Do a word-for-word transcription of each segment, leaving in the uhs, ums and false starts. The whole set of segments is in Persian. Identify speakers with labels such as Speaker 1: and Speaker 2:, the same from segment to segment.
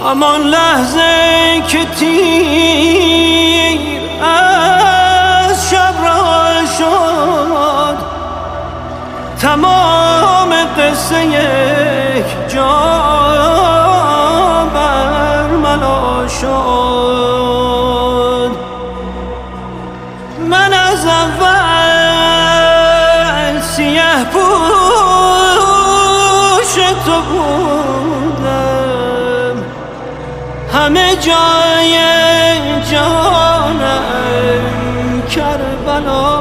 Speaker 1: همان لحظه که تیر از شب رها شد، تمام قصه یک جا برملا شد. من از اول سیه پوش تو بودم، همه جای جانم کربلا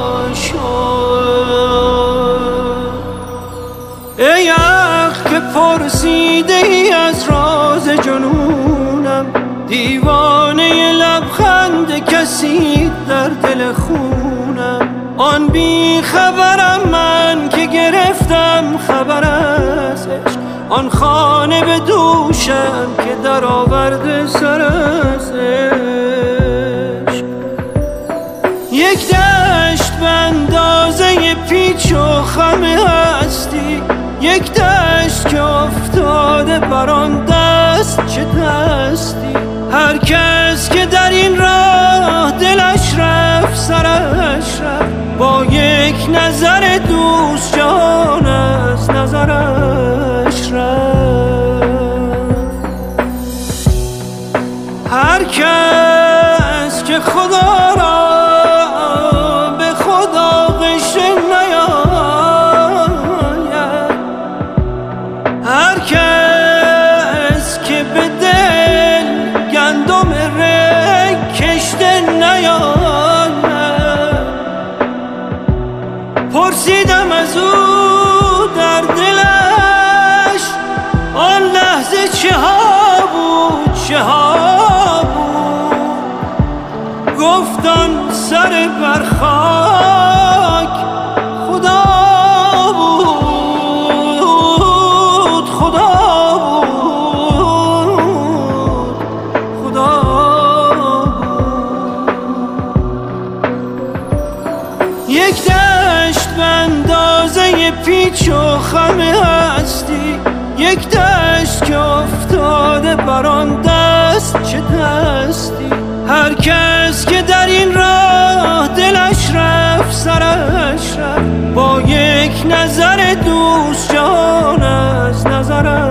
Speaker 1: شد. ای عقل که پرسیده ای از راز جنونم، دیوانه لبخند کسی در دل خونم. آن بی خبرم من که گرفتم خبر از عشق، آن خانه به دوشم که در آورده سر از عشق. یک دشت به اندازه پیچ و خم هستی، یک دشت که افتاده بر آن دست چه دستی. هر کس که در این راه دلش رفت سرش رفت، با یک نظر دوست جان از نظرش رفت. هر کس که خدا را به خدا غشه نیاید، هر کس که به دل گندم رگ کشته نیاید. پرسیدم از او در دلش آن لحظه چه ها بود چه ها بود، گفت آن سر بر خاک خدا بود خدا بود خدا بود. یک دشت به اندازه پیچ و خم هستی، یک دشت که افتاده بر آن دست چه دستی. هر کس که در این راه دلش رفت سرش رفت، با یک نظر دوست جان از نظرش